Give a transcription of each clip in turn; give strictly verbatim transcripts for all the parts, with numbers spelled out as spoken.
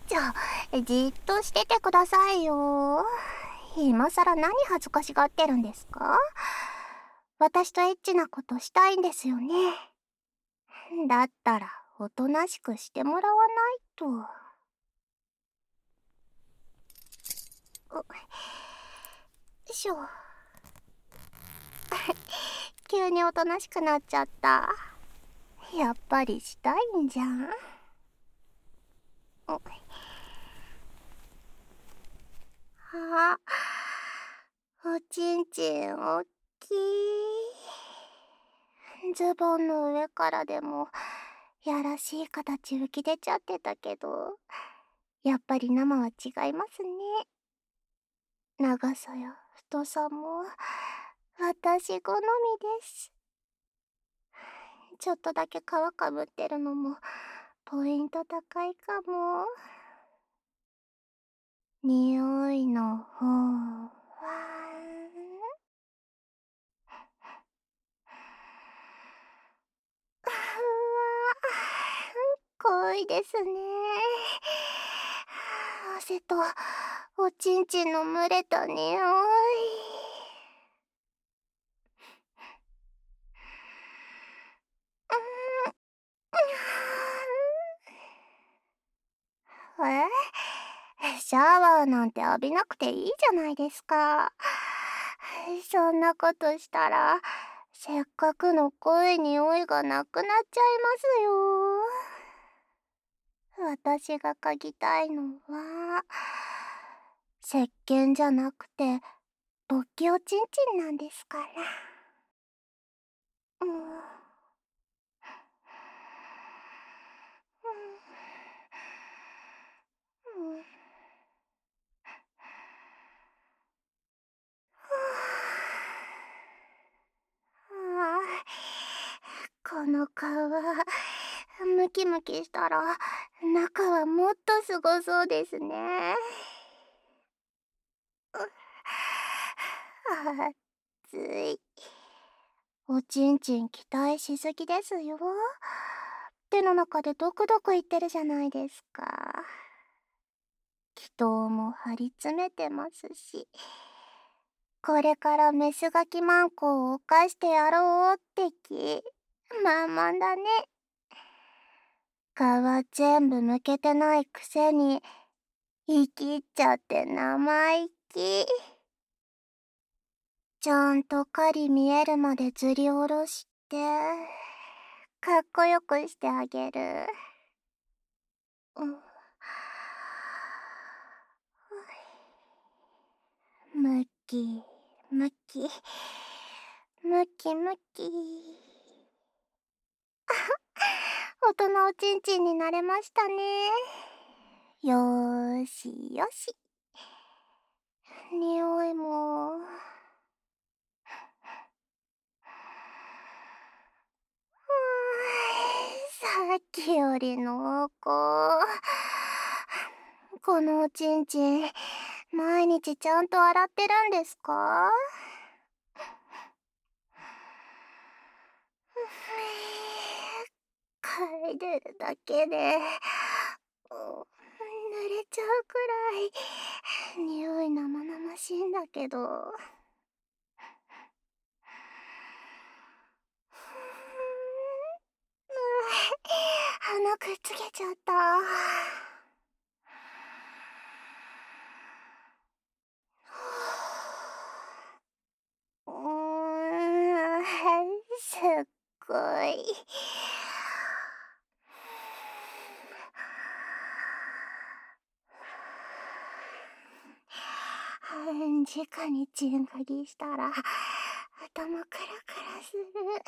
ちょ、じっとしててくださいよ。今さら何恥ずかしがってるんですか？私とエッチなことしたいんですよね。だったら、おとなしくしてもらわないと。よいしょ。急におとなしくなっちゃった。やっぱりしたいんじゃん。あ、おちんちんおっきい。ズボンの上からでもやらしい形浮き出ちゃってたけど、やっぱり生は違いますね。長さや太さも私好みです。ちょっとだけ皮かぶってるのもポイント高いかも。匂いの方はうわ、濃いですね。汗とおちんちんの蒸れた匂い。えシャワーなんて浴びなくていいじゃないですか。そんなことしたら、せっかくの濃い匂いがなくなっちゃいますよ。私が嗅ぎたいのは、石鹸じゃなくて、勃起おちんちんなんですから。うん。うん。ああ、この皮、ムキムキしたら、中はもっとすごそうですね。熱い。おちんちん期待しすぎですよ。手の中でドクドクいってるじゃないですか。気筒も張り詰めてますし。これからメスガキマンコを犯してやろうって気満々だね。皮全部むけてないくせに生き入っちゃって生意気。ちゃんと狩り見えるまでずりおろしてかっこよくしてあげる。うん、むきむきむきむき。大人おちんちんになれましたね。よーしよし。匂いもさっきより濃厚。このおちんちん毎日ちゃんと洗ってるんですか？嗅いでるだけで濡れちゃうくらい匂い生々しいんだけど。鼻くっつけちゃった。うーん、すっごい。直にチン嗅ぎしたら頭クラクラする。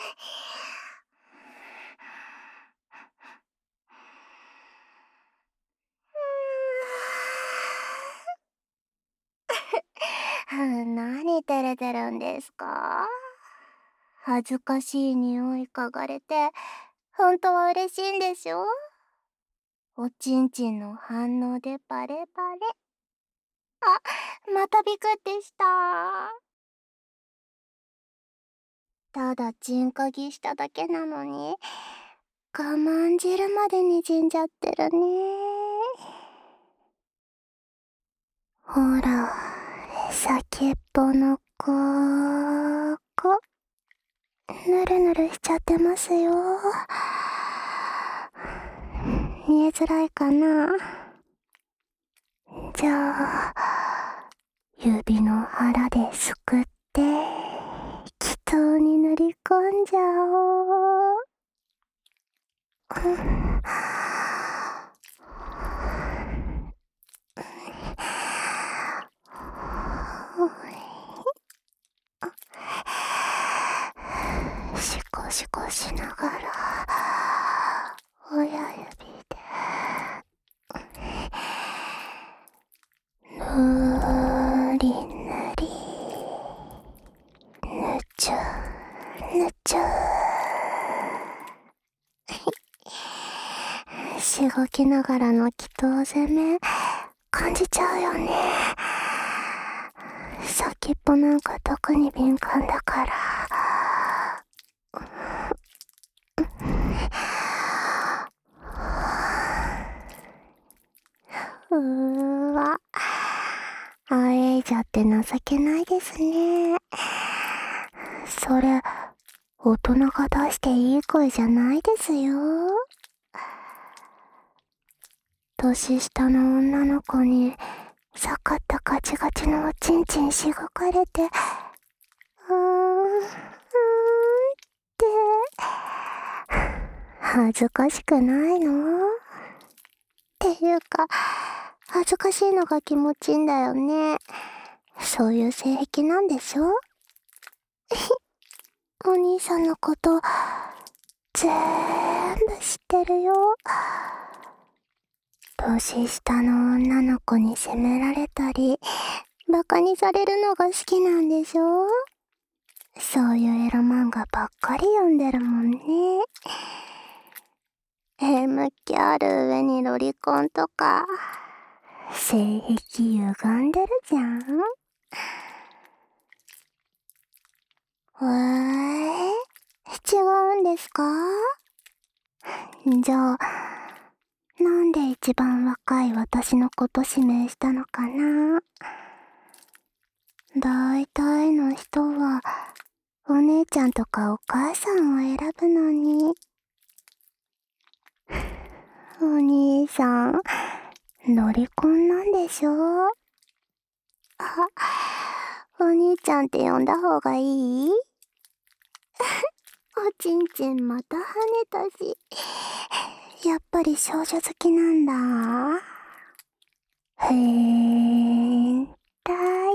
何照れてるんですか？恥ずかしい匂い嗅がれて本当は嬉しいんでしょ？おちんちんの反応でバレバレ。あ、またビクってした。ただチン嗅ぎしただけなのに我慢汁までにじんじゃってるね。 ほら、先っぽのここ、ぬるぬるしちゃってますよ。見えづらいかな。じゃあ、指の腹ですくって、気筒に塗り込んじゃおう。シコシコしながら親指でぬりぬりぬちゅぬちゅしごきながらの祈祷攻め感じちゃうよね。先っぽなんか特に敏感だから。うーわ、あえいじゃって情けないですね。それ、大人が出していい声じゃないですよ。年下の女の子にさかったガチガチのおちんちんしごかれて、うーん、うーんって恥ずかしくないの？っていうか、恥ずかしいのが気持ちいいんだよね。そういう性癖なんでしょ？お兄さんのことぜーんぶ知ってるよ。年下の女の子に責められたりバカにされるのが好きなんでしょ？そういうエロ漫画ばっかり読んでるもんね。M 気ある上にロリコンとか性癖歪んでるじゃん。えー、違うんですか？じゃあなんで一番若い私のこと指名したのかな。だいたいの人はお姉ちゃんとかお母さんを選ぶのに。お兄さんロリコンなんでしょ？あ、お兄ちゃんって呼んだ方がいい？おちんちんまた跳ねたし、やっぱり少女好きなんだ。変態。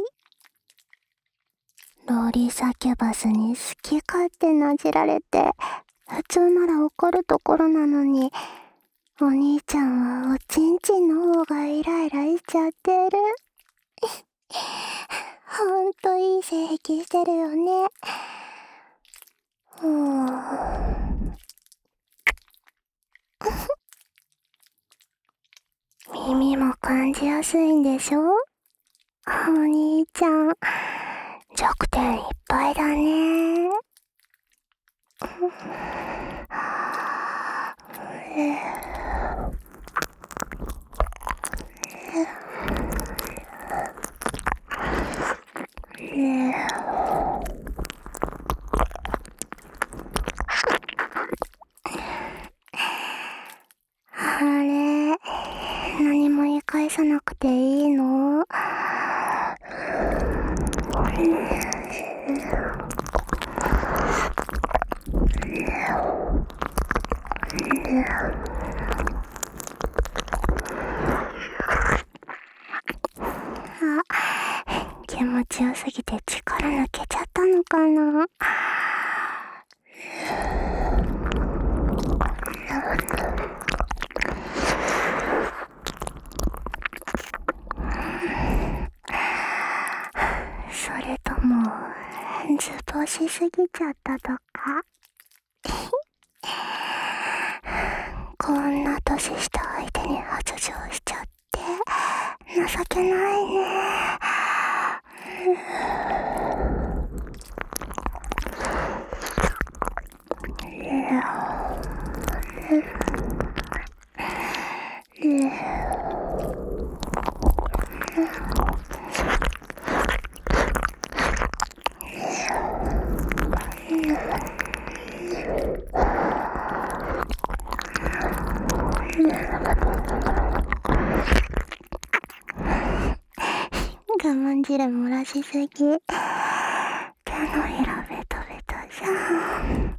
ロリサキュバスに好き勝手なじられて、普通なら怒るところなのに、お兄ちゃんはおちんちんの方がイライラしちゃってる。ほんといい性癖してるよね。うーん耳も感じやすいんでしょ？お兄ちゃん弱点いっぱいだね。あれ、何も言い返さなくていいの？あ、気持ちよすぎて力抜けちゃったのかな。それとも図星しすぎちゃったとか。こんな年下相手に発情しちゃって情けないね。 我慢汁漏らしすぎ。手のひらベトベトじゃん。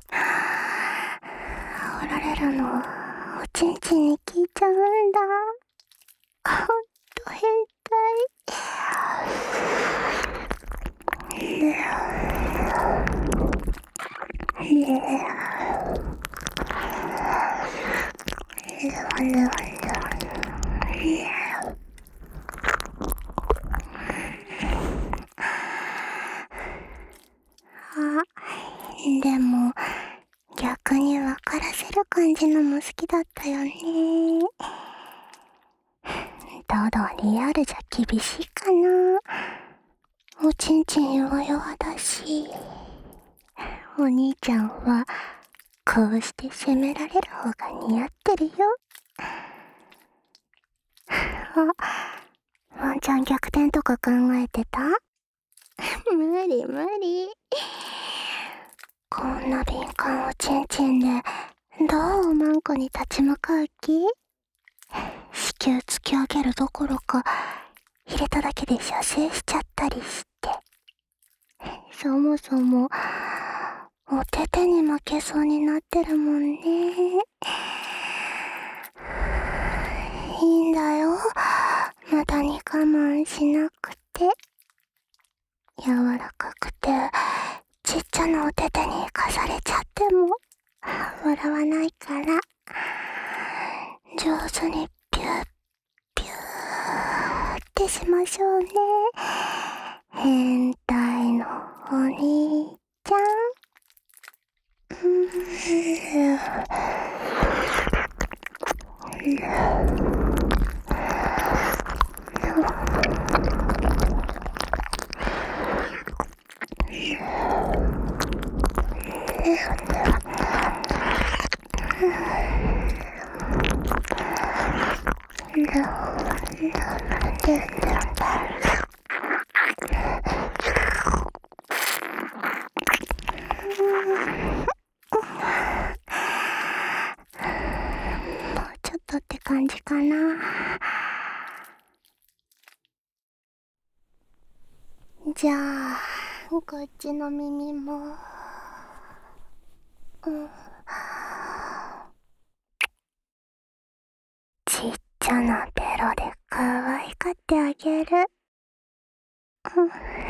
煽られるのおちんちんに効いちゃうんだ。ほんと変態。あ、でも逆に分からせる感じのも好きだったよね。ただリアルじゃ厳しいかな。おちんちん弱々だし、お兄ちゃんはこうして責められる方が似合ってるよ。あ、ワンちゃん逆転とか考えてた？無理無理。こんな敏感おちんちんでどうおまんこに立ち向かう気？子宮突き上げるどころか入れただけで射精しちゃったりして、そもそもお手手に負けそうになってるもんね。いいんだよ、無駄に我慢しなくて。柔らかくてちっちゃなお手手にかされちゃっても笑わないから、上手にピュッピューってしましょうね。変態のお兄ちゃん。ちょっとって感じかな。じゃあこっちの耳も、うん、ちっちゃなベロで可愛がってあげる。うん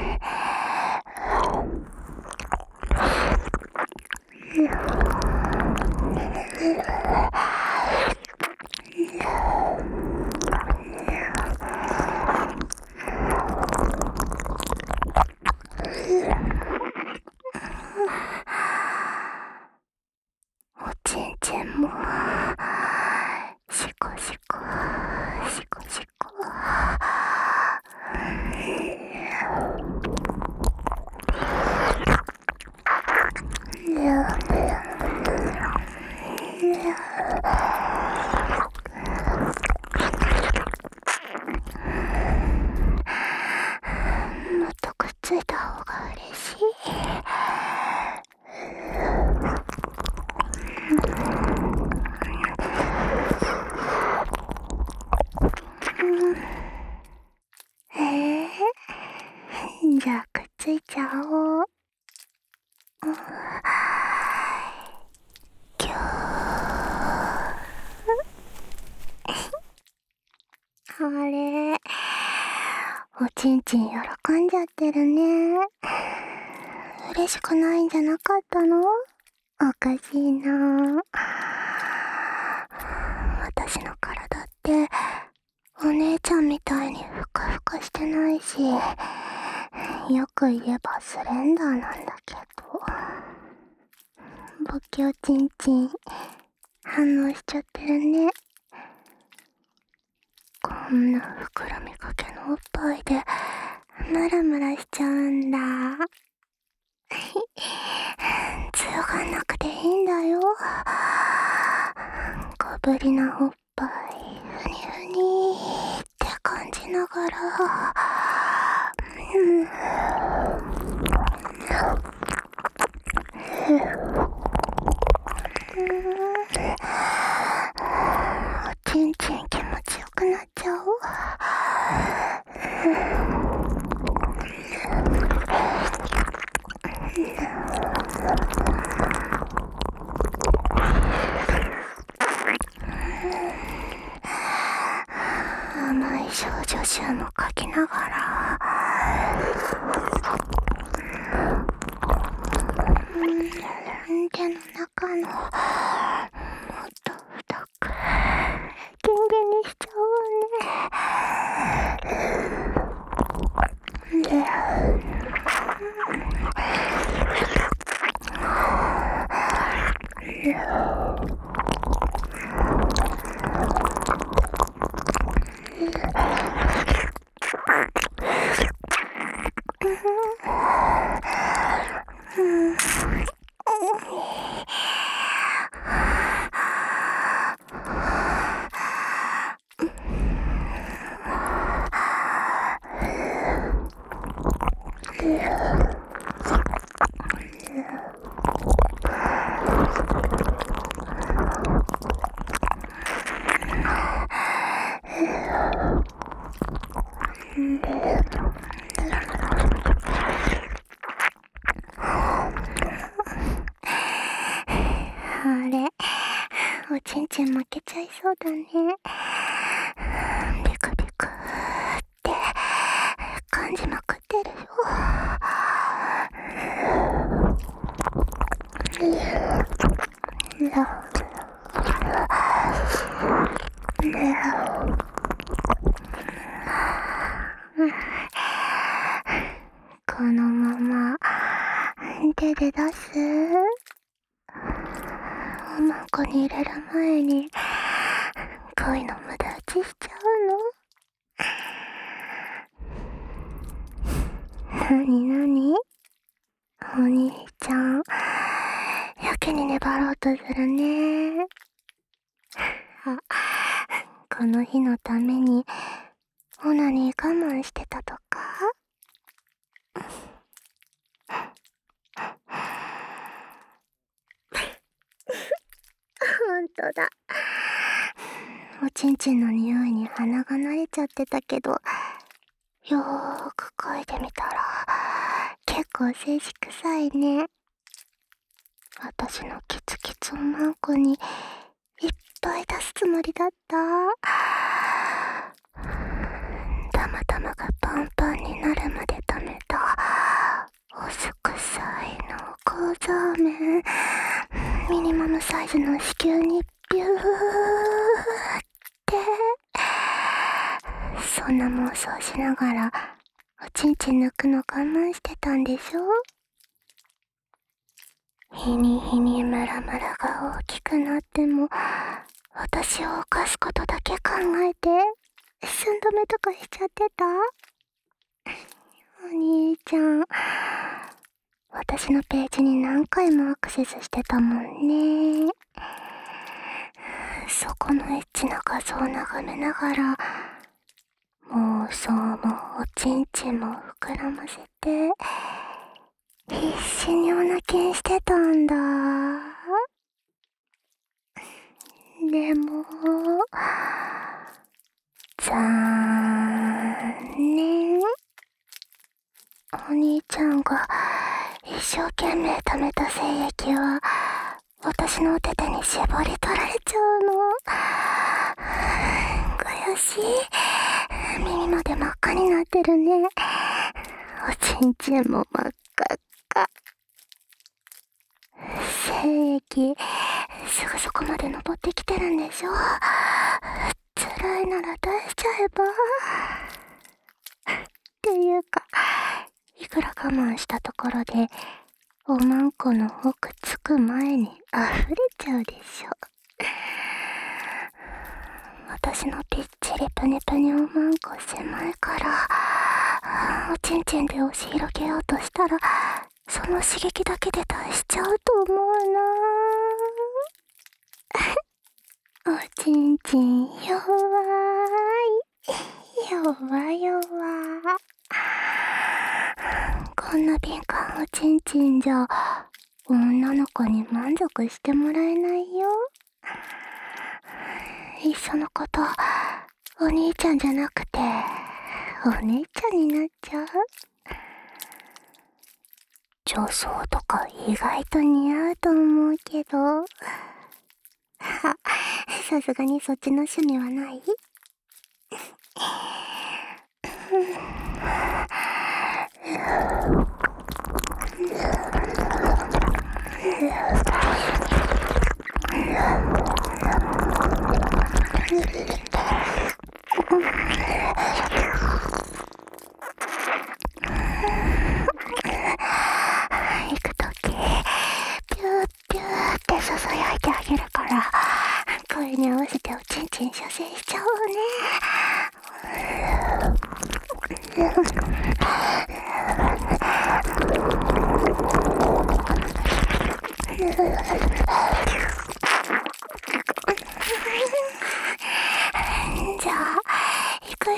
おちんちんもシコシコシコシコ。もっとくっついた方が嬉しい。えー、じゃあくっついちゃおう。ぎゅー。あれ、おちんちん喜んじゃってるね。嬉しくないんじゃなかったの？おかしいな。私の体ってお姉ちゃんみたいにふかふかしてないし、よく言えばスレンダーなんだけど、ボキおちんちん反応しちゃってるね。こんな膨らみかけのおっぱいでムラムラしちゃうんだ。強がんなくていいんだよ。小ぶりなおっぱいふにふにって感じながら、うん、おちんちん気持ちよくなっちゃう。甘い少女集も書きながら、うん手の中のもっと深くギンギンにしちゃうね。であれ、おちんちん負けちゃいそうだね。ビクビクって感じまくってるよ。このまま手で出す？おまんこに入れる前に恋の無駄打ちしちゃうの？なになに？お兄ちゃん、やけに粘ろうとするね。あ、この日のためにオナニー我慢してたとか？ほんとだ。おちんちんの匂いに鼻が慣れちゃってたけど、よーく嗅いでみたら結構静止臭いね。私のキツキツおまんこにいっぱい出すつもりだった。たまたまがパンパンになるまで溜めたお酢臭い濃厚ザーメン、ミニマムサイズの子宮にビューって、そんな妄想しながらおちんちん抜くの我慢してたんでしょ。日に日にムラムラが大きくなっても私を犯すことだけ考えて寸止めとかしちゃってた？お兄ちゃん、私のページに何回もアクセスしてたもんね。そこのエッチな画像を眺めながら妄想もおちんちんも膨らませて必死にお泣きんしてたんだ。でも残念、お兄ちゃんが一生懸命貯めた精液は私のお手手に絞り取られちゃうの。悔しい。耳まで真っ赤になってるね。おちんちんも真っ赤っか。精液すぐそこまで登ってきてるんでしょ。辛いなら出しちゃえば。っていうか、いくら我慢したところでおまんこの奥つく前に溢れちゃうでしょ。私のぴっちりプニプニおまんこ狭いからおちんちんで押し広げようとしたらその刺激だけで出しちゃうと思うな。おちんちん弱い弱弱。こんな敏感おちんちんじゃ女の子に満足してもらえないよ。 いっそのこと、お兄ちゃんじゃなくて、お姉ちゃんになっちゃう。女装とか意外と似合うと思うけど。さすがにそっちの趣味はない？行くとき、ピューピューってささやいてあげるから、声に合わせておちんちん射精しちゃおうね。じゃあ、行くよ。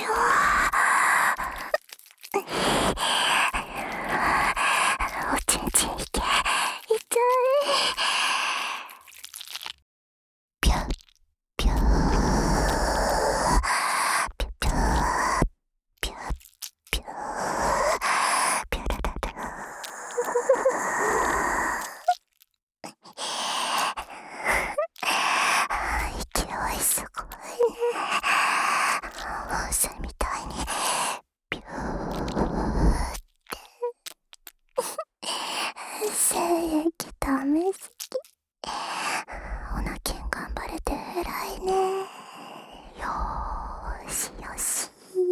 おちんちんいけ、いっちゃえ。ピュッピューピュッピューピュッピューピュルルル勢いすごいね。風船みたいにピューって精液ためすぎ。おなけん頑張れて偉いね。よーしよし。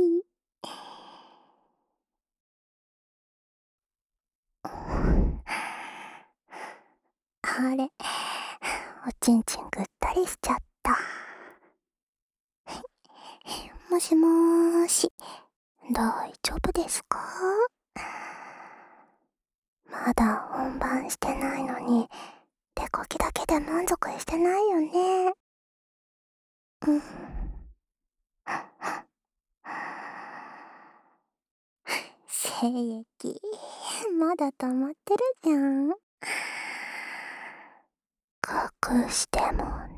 あれ、おちんちんぐったりしちゃった。もしもーし、大丈夫ですか？まだ本番してないのに、手こきだけで満足してないよね。うん。精液、まだ溜まってるじゃん。隠しても